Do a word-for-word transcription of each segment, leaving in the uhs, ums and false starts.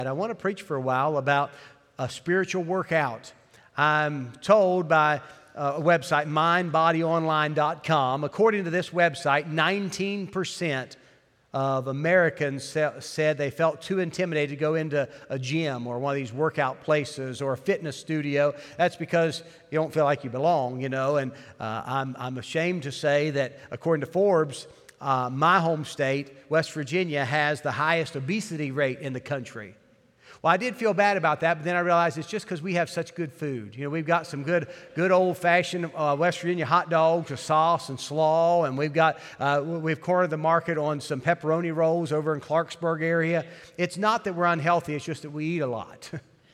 And I want to preach for a while about a spiritual workout. I'm told by a website, mind body online dot com, according to this website, nineteen percent of Americans said they felt too intimidated to go into a gym or one of these workout places or a fitness studio. That's because you don't feel like you belong, you know. And uh, I'm, I'm ashamed to say that according to Forbes, uh, my home state, West Virginia, has the highest obesity rate in the country. Well, I did feel bad about that, but then I realized it's just because we have such good food. You know, we've got some good, good old-fashioned uh, West Virginia hot dogs with sauce and slaw, and we've got, uh, we've cornered the market on some pepperoni rolls over in Clarksburg area. It's not that we're unhealthy, it's just that we eat a lot.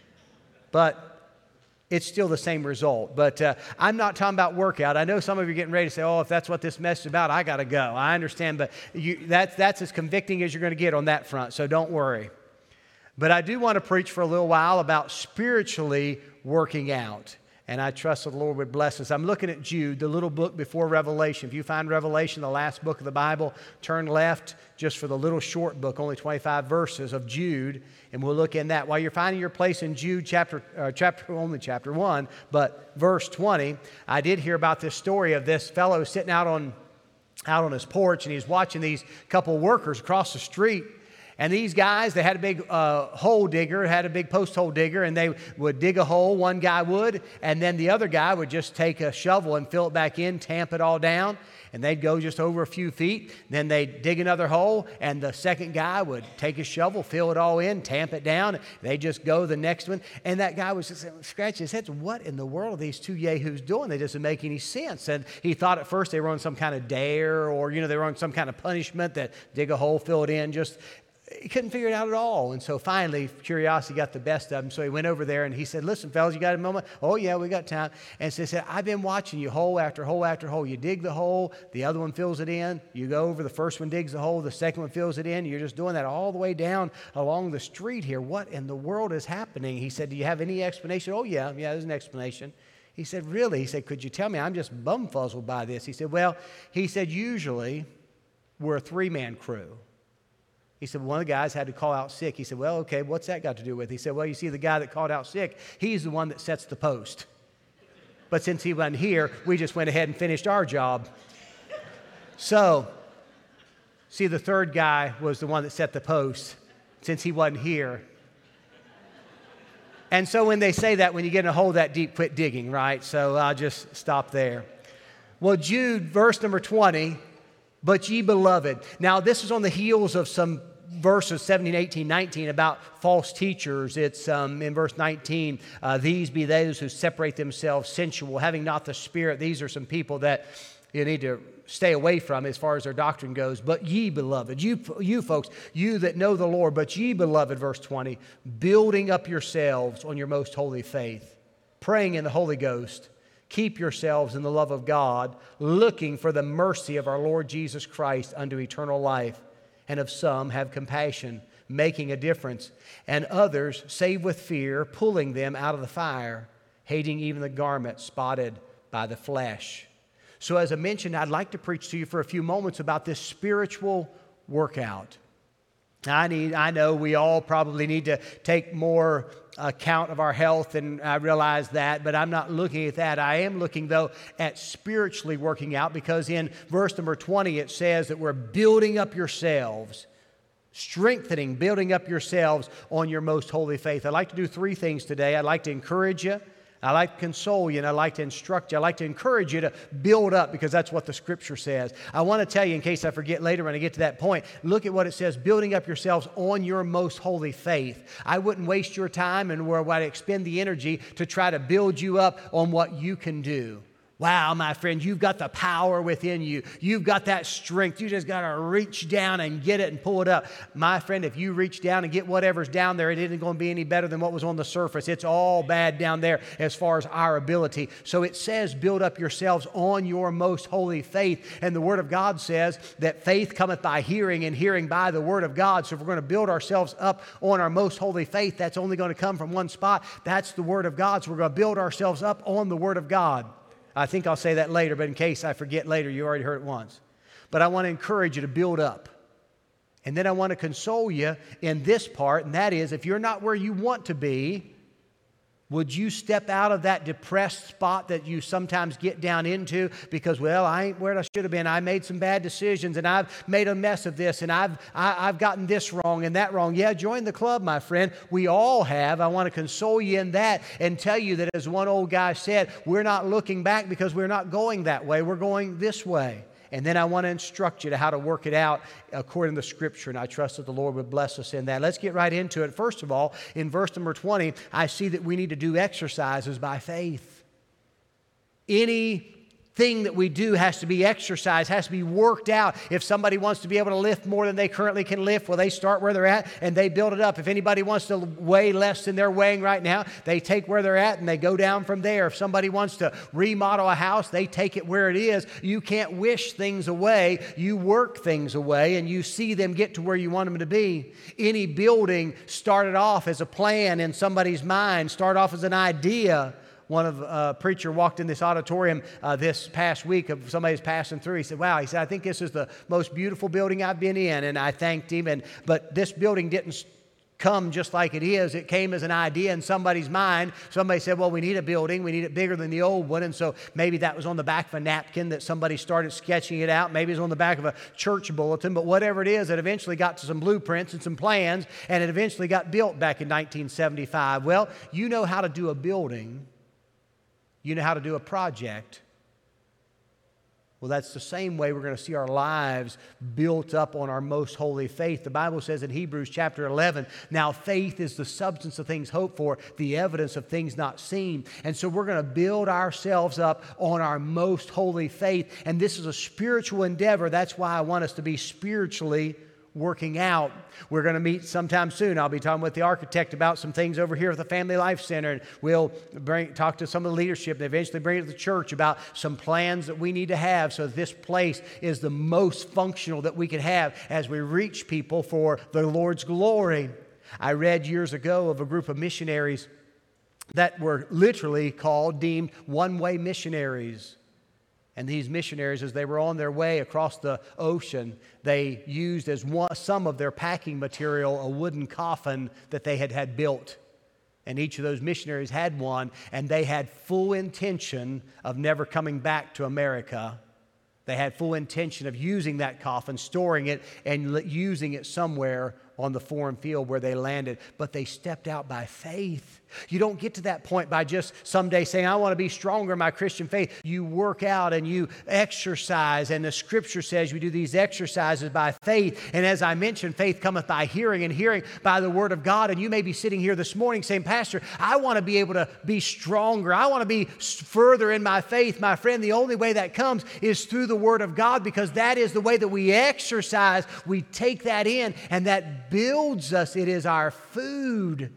But it's still the same result. But uh, I'm not talking about workout. I know some of you are getting ready to say, oh, if that's what this message is about, I got to go. I understand, but you, that's, that's as convicting as you're going to get on that front, so don't worry. But I do want to preach for a little while about spiritually working out. And I trust that the Lord would bless us. I'm looking at Jude, the little book before Revelation. If you find Revelation, the last book of the Bible, turn left just for the little short book, only twenty-five verses of Jude. And we'll look in that. While you're finding your place in Jude chapter, uh, chapter only chapter one, but verse twenty, I did hear about this story of this fellow sitting out on, out on his porch, and he's watching these couple workers across the street. And these guys, they had a big uh, hole digger, had a big post hole digger, and they would dig a hole, one guy would, and then the other guy would just take a shovel and fill it back in, tamp it all down, and they'd go just over a few feet. Then they'd dig another hole, and the second guy would take his shovel, fill it all in, tamp it down. They'd just go the next one, and that guy was just scratching his head. What in the world are these two yahoos doing? They doesn't make any sense. And he thought at first they were on some kind of dare, or, you know, they were on some kind of punishment that dig a hole, fill it in, just... He couldn't figure it out at all. And so finally, curiosity got the best of him. So he went over there and he said, listen, fellas, you got a moment? Oh, yeah, we got time. And so he said, I've been watching you hole after hole after hole. You dig the hole, the other one fills it in. You go over, the first one digs the hole, the second one fills it in. You're just doing that all the way down along the street here. What in the world is happening? He said, do you have any explanation? Oh, yeah, yeah, there's an explanation. He said, really? He said, could you tell me? I'm just bumfuzzled by this. He said, well, he said, usually we're a three-man crew. He said, one of the guys had to call out sick. He said, well, okay, what's that got to do with it? He said, well, you see, the guy that called out sick, he's the one that sets the post. But since he wasn't here, we just went ahead and finished our job. So, see, the third guy was the one that set the post since he wasn't here. And so when they say that, when you get in a hole that deep, quit digging, right? So I'll just stop there. Well, Jude, verse number twenty, but ye beloved. Now, this is on the heels of some verses seventeen, eighteen, nineteen about false teachers. It's um, in verse nineteen, uh, these be those who separate themselves sensual, having not the Spirit. These are some people that you need to stay away from as far as their doctrine goes. But ye beloved, you, you folks, you that know the Lord, but ye beloved, verse twenty, building up yourselves on your most holy faith, praying in the Holy Ghost, keep yourselves in the love of God, looking for the mercy of our Lord Jesus Christ unto eternal life. And of some have compassion, making a difference, and others save with fear, pulling them out of the fire, hating even the garment spotted by the flesh. So as I mentioned, I'd like to preach to you for a few moments about this spiritual workout. I need, I know we all probably need to take more account of our health, and I realize that, but I'm not looking at that. I am looking, though, at spiritually working out, because in verse number twenty, it says that we're building up yourselves, strengthening, building up yourselves on your most holy faith. I'd like to do three things today. I'd like to encourage you. I like to console you, and I like to instruct you. I like to encourage you to build up, because that's what the Scripture says. I want to tell you, in case I forget later when I get to that point, look at what it says, building up yourselves on your most holy faith. I wouldn't waste your time and where I'd expend the energy to try to build you up on what you can do. Wow, my friend, you've got the power within you. You've got that strength. You just got to reach down and get it and pull it up. My friend, if you reach down and get whatever's down there, it isn't going to be any better than what was on the surface. It's all bad down there as far as our ability. So it says, build up yourselves on your most holy faith. And the Word of God says that faith cometh by hearing, and hearing by the Word of God. So if we're going to build ourselves up on our most holy faith, that's only going to come from one spot. That's the Word of God. So we're going to build ourselves up on the Word of God. I think I'll say that later, but in case I forget later, you already heard it once. But I want to encourage you to build up. And then I want to console you in this part, and that is, if you're not where you want to be, would you step out of that depressed spot that you sometimes get down into because, well, I ain't where I should have been. I made some bad decisions, and I've made a mess of this, and I've I, I've gotten this wrong and that wrong. Yeah, join the club, my friend. We all have. I want to console you in that and tell you that, as one old guy said, we're not looking back because we're not going that way. We're going this way. And then I want to instruct you to how to work it out according to Scripture, and I trust that the Lord would bless us in that. Let's get right into it. First of all, in verse number twenty, I see that we need to do exercises by faith. Any thing that we do has to be exercised, has to be worked out. If somebody wants to be able to lift more than they currently can lift, well, they start where they're at and they build it up. If anybody wants to weigh less than they're weighing right now, they take where they're at and they go down from there. If somebody wants to remodel a house, they take it where it is. You can't wish things away. You work things away, and you see them get to where you want them to be. Any building started off as a plan in somebody's mind, started off as an idea. One of a uh, preacher walked in this auditorium uh, this past week. Of somebody's passing through. He said, "Wow," he said, "I think this is the most beautiful building I've been in." And I thanked him. And but this building didn't come just like it is. It came as an idea in somebody's mind. Somebody said, "Well, we need a building. We need it bigger than the old one." And so maybe that was on the back of a napkin that somebody started sketching it out. Maybe it was on the back of a church bulletin. But whatever it is, it eventually got to some blueprints and some plans, and it eventually got built back in nineteen seventy-five. Well, you know how to do a building. You know how to do a project. Well, that's the same way we're going to see our lives built up on our most holy faith. The Bible says in Hebrews chapter eleven, now faith is the substance of things hoped for, the evidence of things not seen. And so we're going to build ourselves up on our most holy faith. And this is a spiritual endeavor. That's why I want us to be spiritually working out. We're going to meet sometime soon. I'll be talking with the architect about some things over here at the Family Life Center, and we'll bring, talk to some of the leadership and eventually bring it to the church about some plans that we need to have so that this place is the most functional that we can have as we reach people for the Lord's glory. I read years ago of a group of missionaries that were literally called, deemed one-way missionaries. And these missionaries, as they were on their way across the ocean, they used as one, some of their packing material a wooden coffin that they had had built. And each of those missionaries had one, and they had full intention of never coming back to America. They had full intention of using that coffin, storing it, and using it somewhere on the foreign field where they landed. But they stepped out by faith. You don't get to that point by just someday saying, I want to be stronger in my Christian faith. You work out and you exercise, and the Scripture says we do these exercises by faith. And as I mentioned, faith cometh by hearing, and hearing by the Word of God. And you may be sitting here this morning saying, Pastor, I want to be able to be stronger. I want to be further in my faith. My friend, the only way that comes is through the Word of God, because that is the way that we exercise. We take that in, and that builds us. It is our food.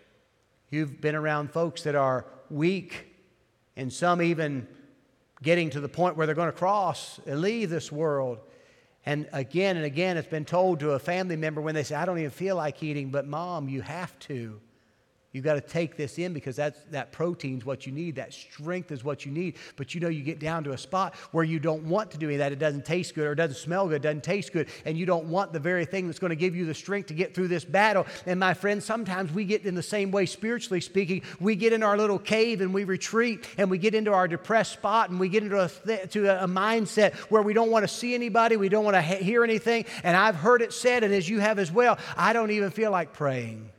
You've been around folks that are weak, and some even getting to the point where they're going to cross and leave this world. And again and again, it's been told to a family member when they say, I don't even feel like eating, but Mom, you have to. You've got to take this in, because that's, that protein's what you need. That strength is what you need. But you know, you get down to a spot where you don't want to do any of that. It doesn't taste good, or it doesn't smell good, it doesn't taste good. And you don't want the very thing that's going to give you the strength to get through this battle. And my friends, sometimes we get in the same way, spiritually speaking. We get in our little cave and we retreat, and we get into our depressed spot, and we get into a, th- to a, a mindset where we don't want to see anybody. We don't want to ha- hear anything. And I've heard it said, and as you have as well, I don't even feel like praying.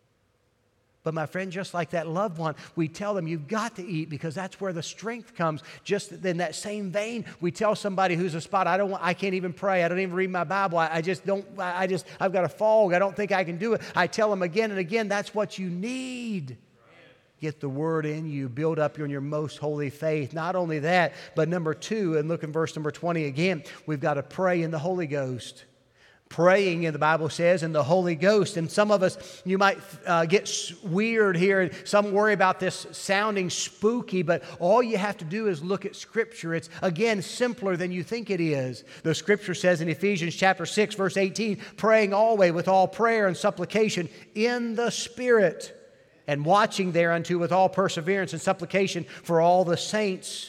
But my friend, just like that loved one, we tell them you've got to eat, because that's where the strength comes. Just in that same vein, we tell somebody who's a spot, I don't want, I can't even pray. I don't even read my Bible. I, I just don't, I just, I've got a fog. I don't think I can do it. I tell them again and again, that's what you need. Get the Word in you, build up on your most holy faith. Not only that, but number two, and look in verse number twenty again, we've got to pray in the Holy Ghost. Praying, and the Bible says, in the Holy Ghost. And some of us, you might uh, get weird here, and some worry about this sounding spooky, but all you have to do is look at Scripture. It's, again, simpler than you think it is. The Scripture says in Ephesians chapter six, verse eighteen, praying always with all prayer and supplication in the Spirit, and watching thereunto with all perseverance and supplication for all the saints.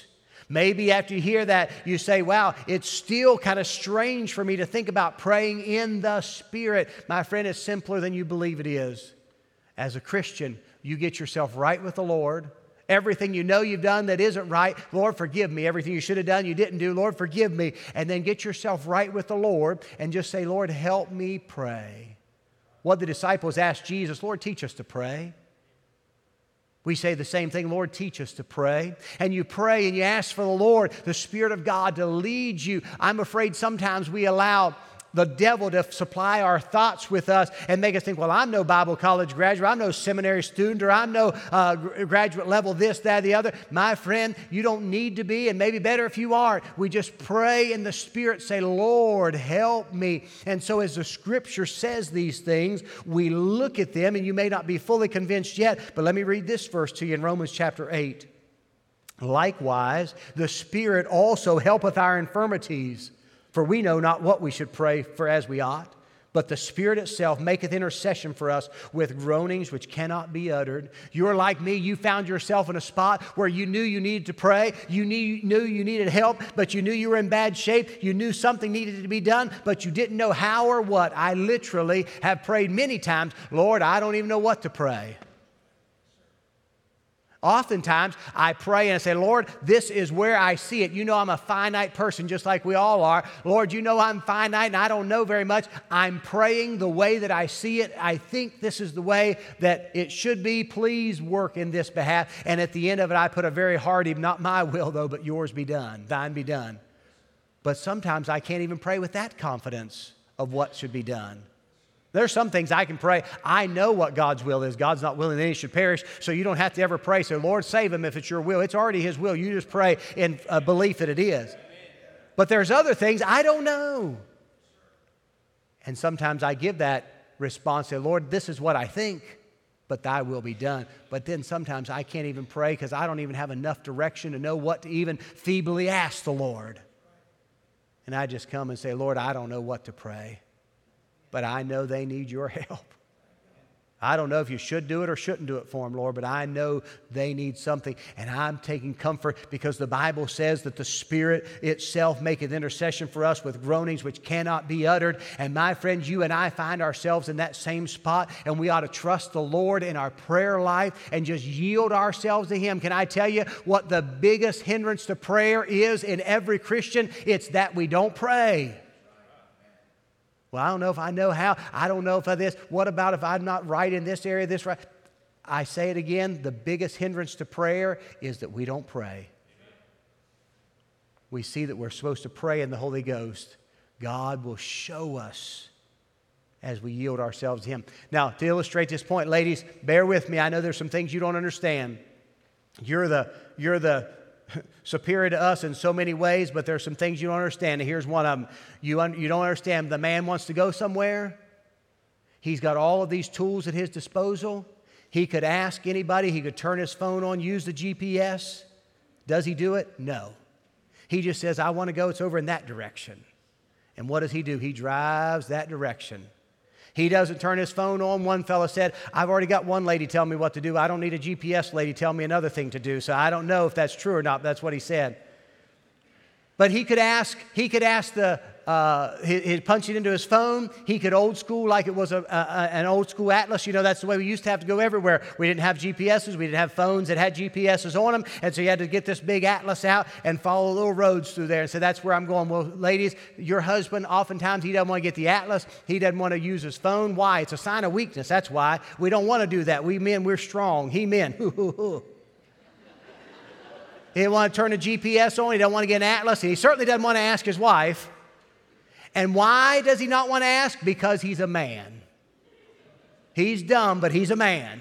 Maybe after you hear that, you say, wow, it's still kind of strange for me to think about praying in the Spirit. My friend, it's simpler than you believe it is. As a Christian, you get yourself right with the Lord. Everything you know you've done that isn't right, Lord, forgive me. Everything you should have done you didn't do, Lord, forgive me. And then get yourself right with the Lord and just say, Lord, help me pray. What the disciples asked Jesus, Lord, teach us to pray. We say the same thing, Lord, teach us to pray. And you pray and you ask for the Lord, the Spirit of God, to lead you. I'm afraid sometimes we allow the devil to supply our thoughts with us and make us think, well, I'm no Bible college graduate, I'm no seminary student, or I'm no uh, graduate level this, that, the other. My friend, you don't need to be, and maybe better if you aren't. We just pray in the Spirit, say, Lord, help me. And so as the Scripture says these things, we look at them, and you may not be fully convinced yet, but let me read this verse to you in Romans chapter eight. Likewise, the Spirit also helpeth our infirmities. For we know not what we should pray for as we ought, but the Spirit itself maketh intercession for us with groanings which cannot be uttered. You're like me. You found yourself in a spot where you knew you needed to pray. You knew you needed help, but you knew you were in bad shape. You knew something needed to be done, but you didn't know how or what. I literally have prayed many times, Lord, I don't even know what to pray. Oftentimes, I pray and I say, Lord, this is where I see it. You know I'm a finite person just like we all are. Lord, you know I'm finite and I don't know very much. I'm praying the way that I see it. I think this is the way that it should be. Please work in this behalf. And at the end of it, I put a very hearty, not my will though, but yours be done, thine be done. But sometimes I can't even pray with that confidence of what should be done. There's some things I can pray. I know what God's will is. God's not willing that any should perish, so you don't have to ever pray, say, Lord, save him if it's your will. It's already his will. You just pray in a belief that it is. But there's other things I don't know. And sometimes I give that response, say, Lord, this is what I think, but thy will be done. But then sometimes I can't even pray because I don't even have enough direction to know what to even feebly ask the Lord. And I just come and say, Lord, I don't know what to pray. But I know they need your help. I don't know if you should do it or shouldn't do it for them, Lord, but I know they need something. And I'm taking comfort because the Bible says that the Spirit itself maketh intercession for us with groanings which cannot be uttered. And my friends, you and I find ourselves in that same spot, and we ought to trust the Lord in our prayer life and just yield ourselves to Him. Can I tell you what the biggest hindrance to prayer is in every Christian? It's that we don't pray. Well, I don't know if I know how. I don't know if I this. What about if I'm not right in this area, this right? I say it again, the biggest hindrance to prayer is that we don't pray. We see that we're supposed to pray in the Holy Ghost. God will show us as we yield ourselves to Him. Now, to illustrate this point, ladies, bear with me. I know there's some things you don't understand. You're the, you're the superior to us in so many ways, but there's some things you don't understand. And here's one of them. You, un- you don't understand. The man wants to go somewhere. He's got all of these tools at his disposal. He could ask anybody. He could turn his phone on, use the G P S. Does he do it? No. He just says, I want to go. It's over in that direction. And what does he do? He drives that direction. He doesn't turn his phone on. One fellow said, I've already got one lady tell me what to do. I don't need a G P S lady tell me another thing to do. So I don't know if that's true or not. But that's what he said. But he could ask, he could ask the, uh, he, he'd punch it into his phone. He could old school like it was a, a, an old school atlas. You know, that's the way we used to have to go everywhere. We didn't have G P S's. We didn't have phones that had G P S's on them. And so you had to get this big atlas out and follow little roads through there. And so that's where I'm going. Well, ladies, your husband, oftentimes he doesn't want to get the atlas. He doesn't want to use his phone. Why? It's a sign of weakness. That's why. We don't want to do that. We men, we're strong. He men. He doesn't want to turn the G P S on. He doesn't want to get an atlas. He certainly doesn't want to ask his wife. And why does he not want to ask? Because he's a man. He's dumb, but he's a man.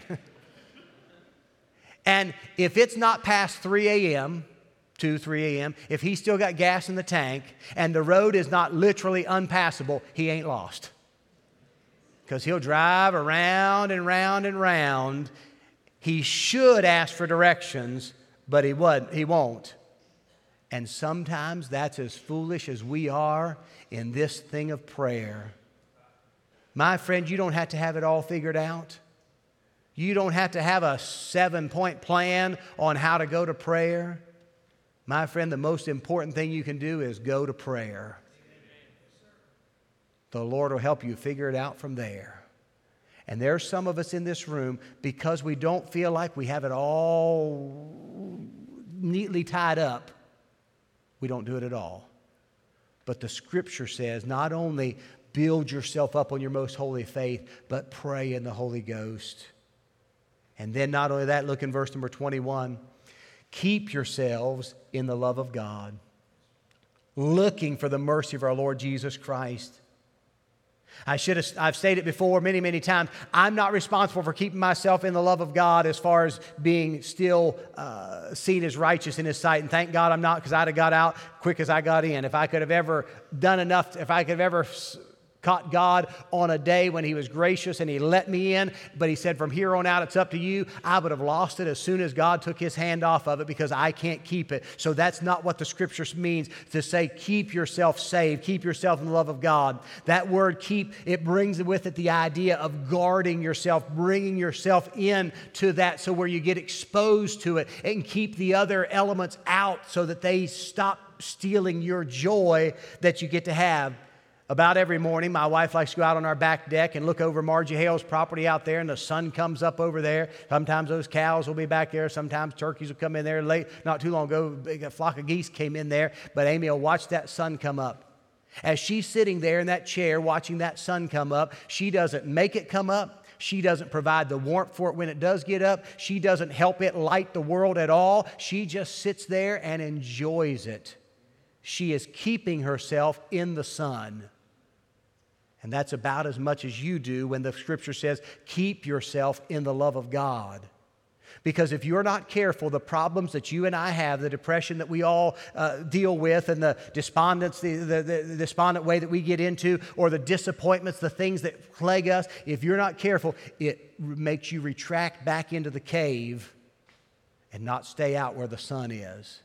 And if it's not past three a.m., two, three a.m., if he's still got gas in the tank and the road is not literally unpassable, he ain't lost. Because he'll drive around and round and round. He should ask for directions, but he won't. He won't. And sometimes that's as foolish as we are in this thing of prayer. My friend, you don't have to have it all figured out. You don't have to have a seven-point plan on how to go to prayer. My friend, the most important thing you can do is go to prayer. The Lord will help you figure it out from there. And there's some of us in this room, because we don't feel like we have it all neatly tied up, we don't do it at all. But the Scripture says not only build yourself up on your most holy faith, but pray in the Holy Ghost. And then not only that, look in verse number twenty-one. Keep yourselves in the love of God, looking for the mercy of our Lord Jesus Christ. I should have, I've stated before many, many times, I'm not responsible for keeping myself in the love of God as far as being still uh, seen as righteous in His sight. And thank God I'm not, because I'd have got out quick as I got in. If I could have ever done enough, if I could have ever caught God on a day when He was gracious and He let me in, but He said, from here on out, it's up to you, I would have lost it as soon as God took His hand off of it, because I can't keep it. So that's not what the Scripture means to say, keep yourself saved, keep yourself in the love of God. That word keep, it brings with it the idea of guarding yourself, bringing yourself in to that, so where you get exposed to it and keep the other elements out so that they stop stealing your joy that you get to have. About every morning, my wife likes to go out on our back deck and look over Margie Hale's property out there, and the sun comes up over there. Sometimes those cows will be back there. Sometimes turkeys will come in there late. Not too long ago, a flock of geese came in there, but Amy will watch that sun come up. As she's sitting there in that chair watching that sun come up, she doesn't make it come up. She doesn't provide the warmth for it when it does get up. She doesn't help it light the world at all. She just sits there and enjoys it. She is keeping herself in the sun. And that's about as much as you do when the Scripture says, keep yourself in the love of God. Because if you're not careful, the problems that you and I have, the depression that we all uh, deal with, and the despondence, the, the, the despondent way that we get into, or the disappointments, the things that plague us, if you're not careful, it makes you retract back into the cave and not stay out where the sun is.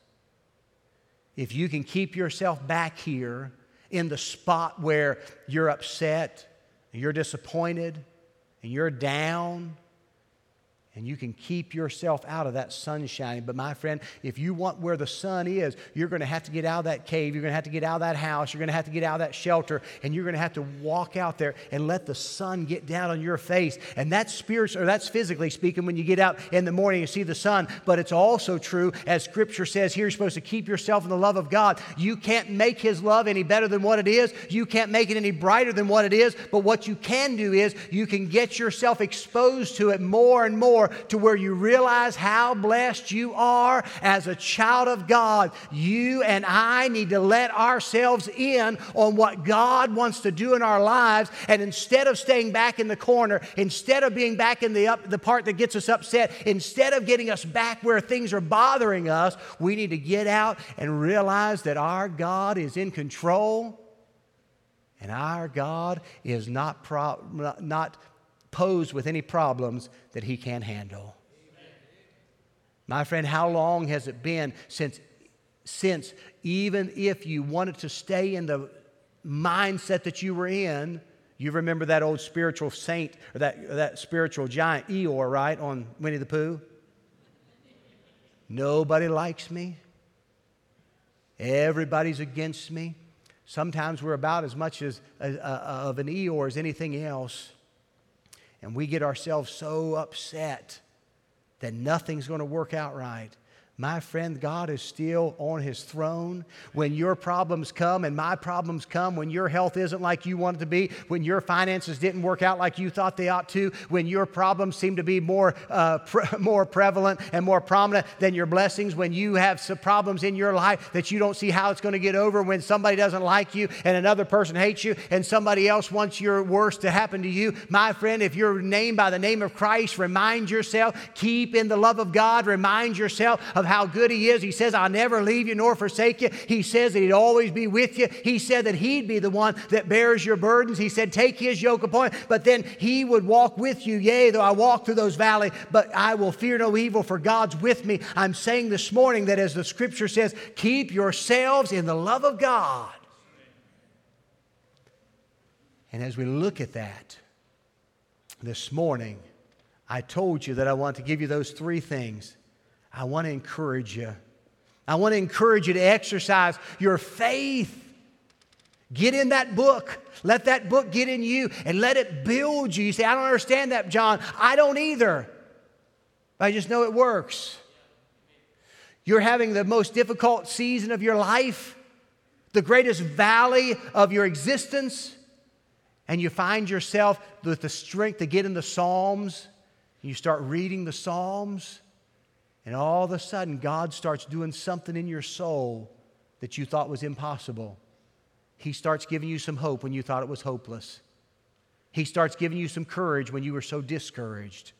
If you can keep yourself back here, in the spot where you're upset, and you're disappointed, and you're down, and you can keep yourself out of that sunshine. But my friend, if you want where the sun is, you're going to have to get out of that cave. You're going to have to get out of that house. You're going to have to get out of that shelter. And you're going to have to walk out there and let the sun get down on your face. And that's spiritual, or that's physically speaking, when you get out in the morning and see the sun. But it's also true, as Scripture says here, you're supposed to keep yourself in the love of God. You can't make His love any better than what it is. You can't make it any brighter than what it is. But what you can do is you can get yourself exposed to it more and more, to where you realize how blessed you are as a child of God. You and I need to let ourselves in on what God wants to do in our lives. And instead of staying back in the corner, instead of being back in the, up, the part that gets us upset, instead of getting us back where things are bothering us, we need to get out and realize that our God is in control, and our God is not pro- not posed with any problems that He can't handle. Amen. My friend, how long has it been since, since even if you wanted to stay in the mindset that you were in, you remember that old spiritual saint, or that, or that spiritual giant Eeyore, right, on Winnie the Pooh? Nobody likes me. Everybody's against me. Sometimes we're about as much as, as uh, of an Eeyore as anything else. And we get ourselves so upset that nothing's going to work out right. My friend, God is still on His throne. When your problems come and my problems come, when your health isn't like you want it to be, when your finances didn't work out like you thought they ought to, when your problems seem to be more, uh, pre- more prevalent and more prominent than your blessings, when you have some problems in your life that you don't see how it's going to get over, when somebody doesn't like you and another person hates you and somebody else wants your worst to happen to you, my friend, if you're named by the name of Christ, remind yourself, keep in the love of God, remind yourself of how good He is. He says, I'll never leave you nor forsake you. He says that He'd always be with you. He said that He'd be the one that bears your burdens. He said, take His yoke upon you, but then He would walk with you. Yea, though I walk through those valleys, but I will fear no evil, for God's with me. I'm saying this morning that, as the Scripture says, keep yourselves in the love of God. And as we look at that this morning, I told you that I want to give you those three things. I want to encourage you. I want to encourage you to exercise your faith. Get in that book. Let that book get in you and let it build you. You say, I don't understand that, John. I don't either. I just know it works. You're having the most difficult season of your life, the greatest valley of your existence, and you find yourself with the strength to get in the Psalms. You start reading the Psalms, and all of a sudden, God starts doing something in your soul that you thought was impossible. He starts giving you some hope when you thought it was hopeless. He starts giving you some courage when you were so discouraged.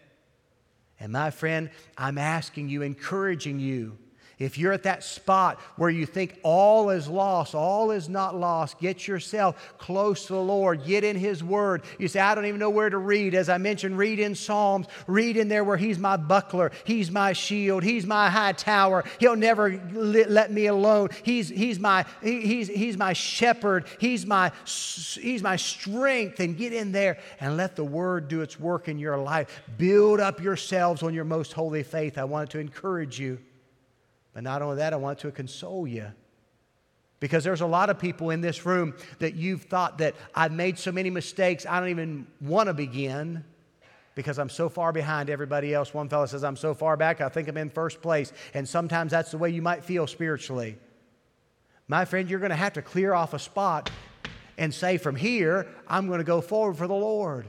And my friend, I'm asking you, encouraging you, if you're at that spot where you think all is lost, all is not lost, get yourself close to the Lord. Get in His Word. You say, I don't even know where to read. As I mentioned, read in Psalms. Read in there where He's my buckler. He's my shield. He's my high tower. He'll never let me alone. He's, he's, my, he, he's, he's my shepherd. He's my, he's my strength. And get in there and let the Word do its work in your life. Build up yourselves on your most holy faith. I wanted to encourage you. But not only that, I want to console you. Because there's a lot of people in this room that you've thought that I've made so many mistakes, I don't even want to begin because I'm so far behind everybody else. One fellow says, I'm so far back, I think I'm in first place. And sometimes that's the way you might feel spiritually. My friend, you're going to have to clear off a spot and say, from here, I'm going to go forward for the Lord.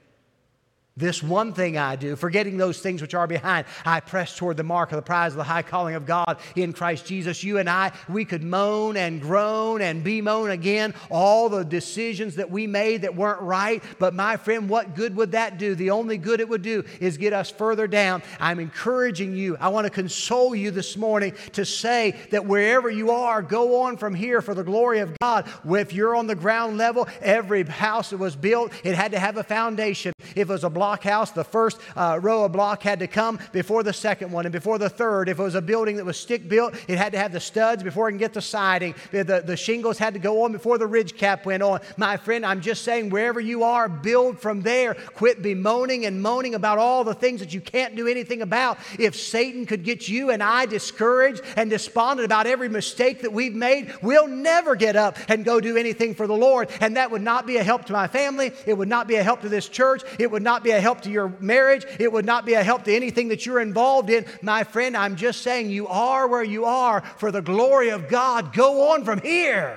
This one thing I do, forgetting those things which are behind, I press toward the mark of the prize of the high calling of God in Christ Jesus. You and I, we could moan and groan and bemoan again all the decisions that we made that weren't right. But my friend, what good would that do? The only good it would do is get us further down. I'm encouraging you. I want to console you this morning to say that wherever you are, go on from here for the glory of God. If you're on the ground level, every house that was built, it had to have a foundation. If it was a block house, the first uh, row of block had to come before the second one and before the third. If it was a building that was stick built, it had to have the studs before it can get the siding. The, the, the shingles had to go on before the ridge cap went on. My friend, I'm just saying, wherever you are, build from there. Quit bemoaning and moaning about all the things that you can't do anything about. If Satan could get you and I discouraged and despondent about every mistake that we've made, we'll never get up and go do anything for the Lord. And that would not be a help to my family. It would not be a help to this church. It would not be a help to your marriage. It would not be a help to anything that you're involved in. My friend, I'm just saying you are where you are for the glory of God. Go on from here.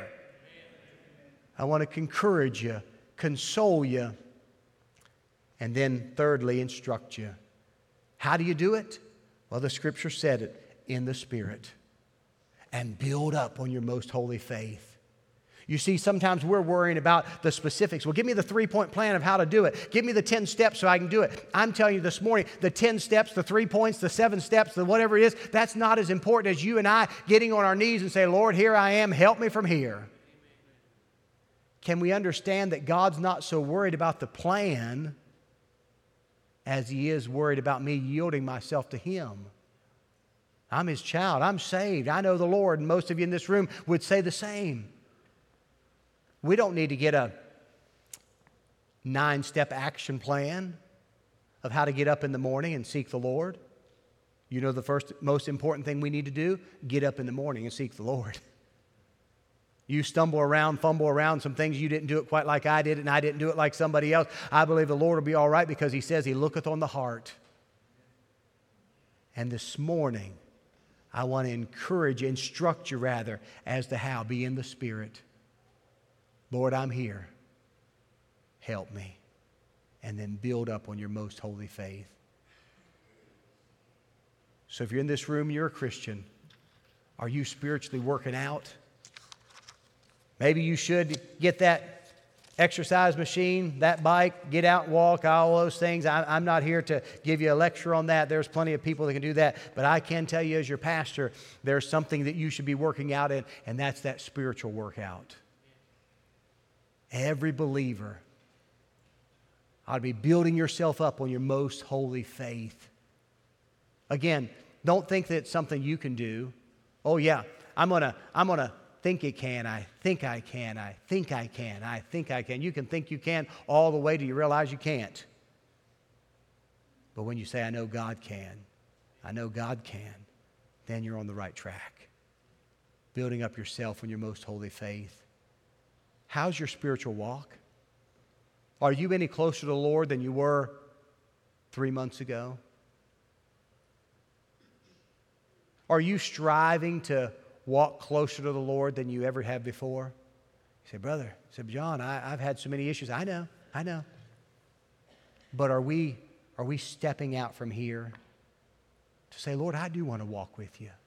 I want to encourage you, console you, and then thirdly, instruct you. How do you do it? Well, the Scripture said it, in the Spirit. And build up on your most holy faith. You see, sometimes we're worrying about the specifics. Well, give me the three-point plan of how to do it. Give me the ten steps so I can do it. I'm telling you this morning, the ten steps, the three points, the seven steps, the whatever it is, that's not as important as you and I getting on our knees and say, Lord, here I am, help me from here. Can we understand that God's not so worried about the plan as He is worried about me yielding myself to Him? I'm His child. I'm saved. I know the Lord, and most of you in this room would say the same. We don't need to get a nine-step action plan of how to get up in the morning and seek the Lord. You know the first most important thing we need to do? Get up in the morning and seek the Lord. You stumble around, fumble around some things, you didn't do it quite like I did it, and I didn't do it like somebody else. I believe the Lord will be all right because He says He looketh on the heart. And this morning, I want to encourage you, instruct you rather, as to how. Be in the Spirit. Lord, I'm here. Help me. And then build up on your most holy faith. So if you're in this room, you're a Christian. Are you spiritually working out? Maybe you should get that exercise machine, that bike, get out and walk, all those things. I, I'm not here to give you a lecture on that. There's plenty of people that can do that. But I can tell you as your pastor, there's something that you should be working out in, and that's that spiritual workout. Every believer ought to be building yourself up on your most holy faith. Again, don't think that it's something you can do. Oh yeah, I'm gonna, I'm gonna think it can. I think I can. I think I can. I think I can. You can think you can all the way till you realize you can't. But when you say, I know God can, I know God can, then you're on the right track. Building up yourself in your most holy faith. How's your spiritual walk? Are you any closer to the Lord than you were three months ago? Are you striving to walk closer to the Lord than you ever have before? You say, brother, I said, John, I, I've had so many issues. I know, I know. But are we, are we stepping out from here to say, Lord, I do want to walk with you?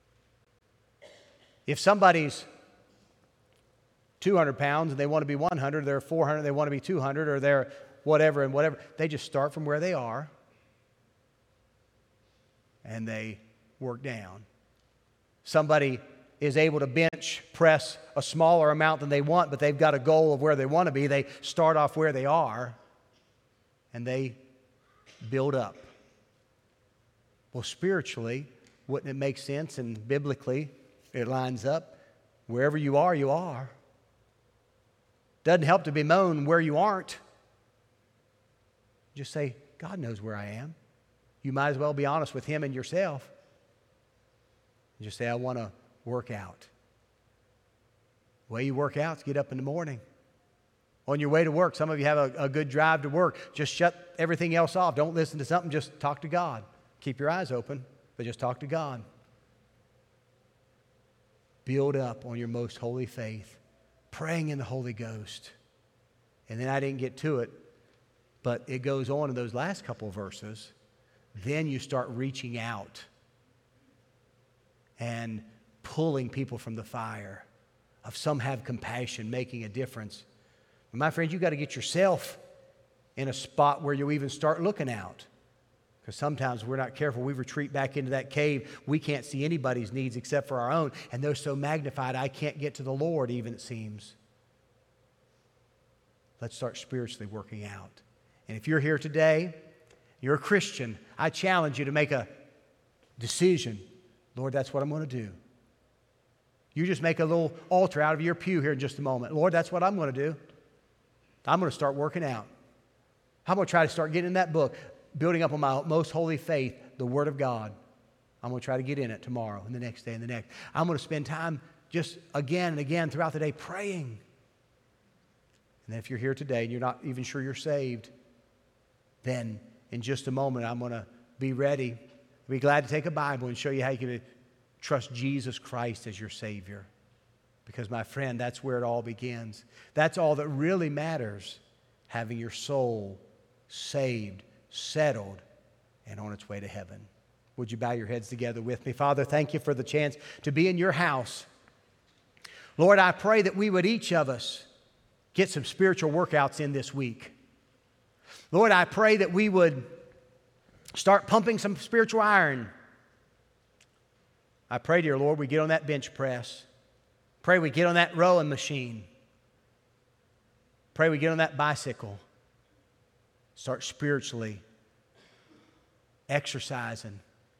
If somebody's two hundred pounds and they want to be one hundred, they're four hundred, they want to be two hundred, or they're whatever and whatever, they just start from where they are and they work down. Somebody is able to bench press a smaller amount than they want, but they've got a goal of where they want to be. They start off where they are and they build up. Well, spiritually, wouldn't it make sense, and biblically it lines up? Wherever you are, you are. Doesn't help to bemoan where you aren't. Just say, God knows where I am. You might as well be honest with Him and yourself. Just say, I want to work out. The way you work out is get up in the morning. On your way to work, some of you have a, a good drive to work. Just shut everything else off. Don't listen to something. Just talk to God. Keep your eyes open, but just talk to God. Build up on your most holy faith, praying in the Holy Ghost. And then I didn't get to it, but it goes on in those last couple of verses. Then you start reaching out and pulling people from the fire of some have compassion, making a difference. But my friend, you got to get yourself in a spot where you even start looking out. Because sometimes we're not careful. We retreat back into that cave. We can't see anybody's needs except for our own. And they're so magnified, I can't get to the Lord even, it seems. Let's start spiritually working out. And if you're here today, you're a Christian, I challenge you to make a decision. Lord, that's what I'm going to do. You just make a little altar out of your pew here in just a moment. Lord, that's what I'm going to do. I'm going to start working out. I'm going to try to start getting in that book, building up on my most holy faith, the Word of God. I'm going to try to get in it tomorrow and the next day and the next. I'm going to spend time just again and again throughout the day praying. And then if you're here today and you're not even sure you're saved, then in just a moment I'm going to be ready. I'll be glad to take a Bible and show you how you can trust Jesus Christ as your Savior. Because, my friend, that's where it all begins. That's all that really matters, having your soul saved, settled, and on its way to heaven. Would you bow your heads together with me? Father, thank you for the chance to be in your house. Lord, I pray that we would each of us get some spiritual workouts in this week. Lord, I pray that we would start pumping some spiritual iron. I pray, dear Lord, we get on that bench press. Pray we get on that rowing machine. Pray we get on that bicycle. Start spiritually exercising.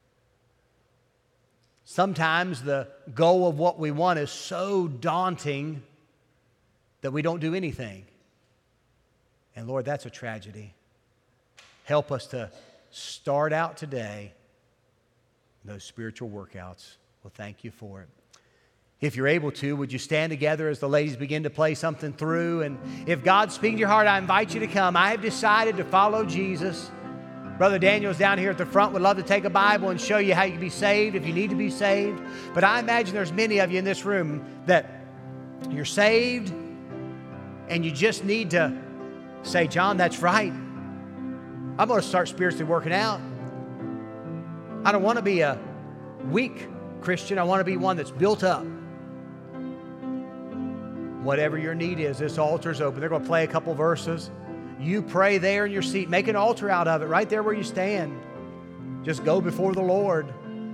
Sometimes the goal of what we want is so daunting that we don't do anything. And Lord, that's a tragedy. Help us to start out today in those spiritual workouts. Well, thank you for it. If you're able to, would you stand together as the ladies begin to play something through? And if God's speaking to your heart, I invite you to come. I have decided to follow Jesus. Brother Daniel's down here at the front, would love to take a Bible and show you how you can be saved if you need to be saved. But I imagine there's many of you in this room that you're saved and you just need to say, John, that's right. I'm going to start spiritually working out. I don't want to be a weak Christian. I want to be one that's built up. Whatever your need is, this altar's open. They're going to play a couple verses. You pray there in your seat. Make an altar out of it right there where you stand. Just go before the Lord.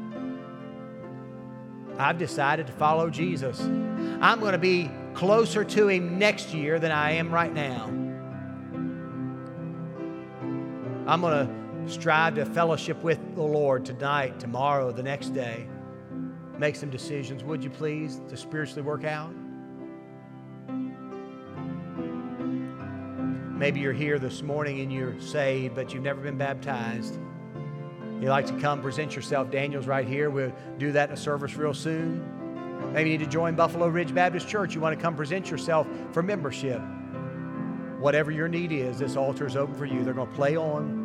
I've decided to follow Jesus. I'm going to be closer to Him next year than I am right now. I'm going to strive to fellowship with the Lord tonight, tomorrow, the next day. Make some decisions, would you please, to spiritually work out? Maybe you're here this morning and you're saved, but you've never been baptized. You'd like to come present yourself, Daniel's right here. We'll do that in a service real soon. Maybe you need to join Buffalo Ridge Baptist Church. You want to come present yourself for membership. Whatever your need is, this altar is open for you. They're going to play on.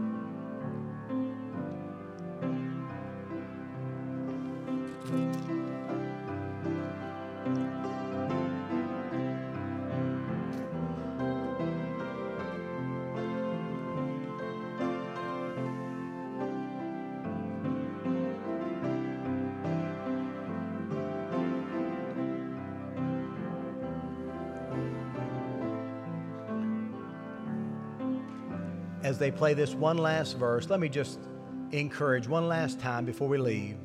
As they play this one last verse, let me just encourage one last time before we leave.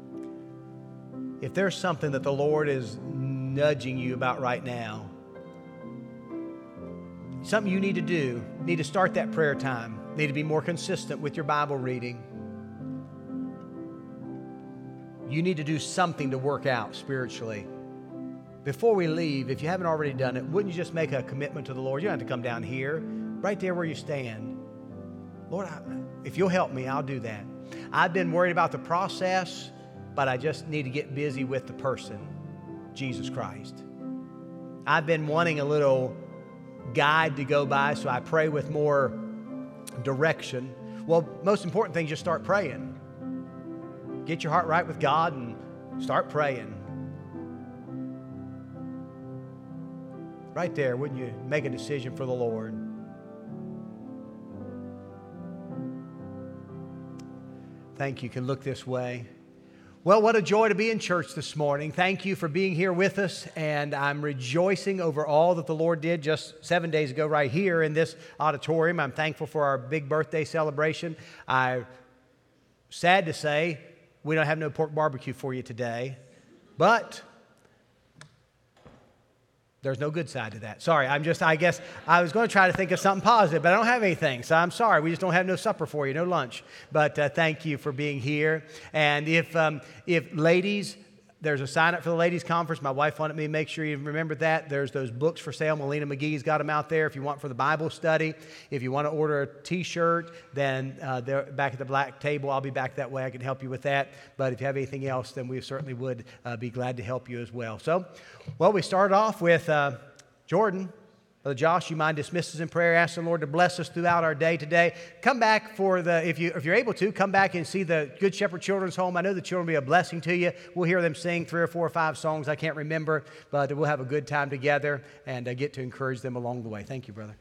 If there's something that the Lord is nudging you about right now, something you need to do, need to start that prayer time, need to be more consistent with your Bible reading. You need to do something to work out spiritually. Before we leave, if you haven't already done it, wouldn't you just make a commitment to the Lord? You don't have to come down here, right there where you stand. Lord, I, if you'll help me, I'll do that. I've been worried about the process, but I just need to get busy with the person, Jesus Christ. I've been wanting a little guide to go by, so I pray with more direction. Well, most important thing, just start praying. Get your heart right with God and start praying. Right there, wouldn't you make a decision for the Lord? Thank you. You can look this way. Well, what a joy to be in church this morning. Thank you for being here with us, and I'm rejoicing over all that the Lord did just seven days ago right here in this auditorium. I'm thankful for our big birthday celebration. I'm sad to say we don't have no pork barbecue for you today, but there's no good side to that. Sorry, I'm just, I guess I was going to try to think of something positive, but I don't have anything, so I'm sorry. We just don't have no supper for you, no lunch. But uh, thank you for being here. And if, um, if ladies, there's a sign up for the ladies' conference. My wife wanted me to make sure you remember that. There's those books for sale. Melina McGee's got them out there if you want for the Bible study. If you want to order a T-shirt, then uh, they're back at the black table. I'll be back that way. I can help you with that. But if you have anything else, then we certainly would uh, be glad to help you as well. So, well, we started off with uh, Jordan. Brother Josh, you mind dismiss us in prayer? Ask the Lord to bless us throughout our day today. Come back for the, if, you, if you're able to, come back and see the Good Shepherd Children's Home. I know the children will be a blessing to you. We'll hear them sing three or four or five songs. I can't remember, but we'll have a good time together and uh, get to encourage them along the way. Thank you, brother.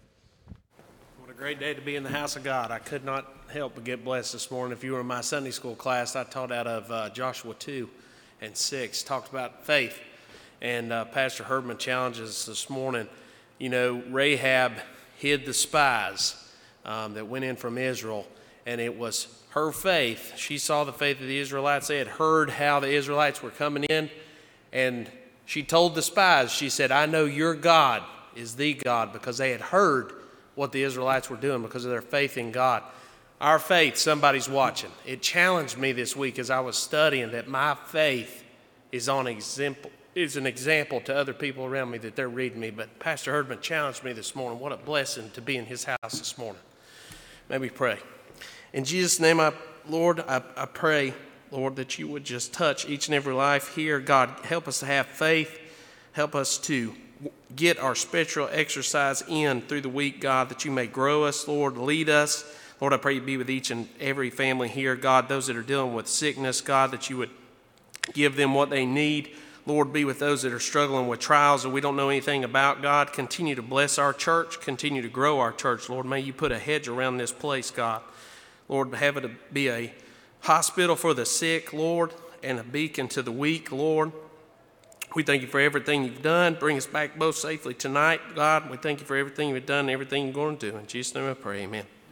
What a great day to be in the house of God. I could not help but get blessed this morning. If you were in my Sunday school class, I taught out of uh, Joshua two and six, talked about faith. And uh, Pastor Herdman challenges us this morning. You know, Rahab hid the spies um, that went in from Israel, and it was her faith. She saw the faith of the Israelites. They had heard how the Israelites were coming in, and she told the spies, she said, I know your God is the God, because they had heard what the Israelites were doing because of their faith in God. Our faith, somebody's watching. It challenged me this week as I was studying that my faith is on example. Is an example to other people around me that they're reading me. But Pastor Herdman challenged me this morning. What a blessing to be in his house this morning. May we pray. In Jesus' name, I, Lord, I, I pray, Lord, that you would just touch each and every life here. God, help us to have faith. Help us to get our spiritual exercise in through the week, God, that you may grow us, Lord, lead us. Lord, I pray you be with each and every family here. God, those that are dealing with sickness, God, that you would give them what they need. Lord, be with those that are struggling with trials that we don't know anything about, God. Continue to bless our church. Continue to grow our church, Lord. May you put a hedge around this place, God. Lord, have it be a hospital for the sick, Lord, and a beacon to the weak, Lord. We thank you for everything you've done. Bring us back both safely tonight, God. We thank you for everything you've done and everything you're going to do. In Jesus' name I pray, amen.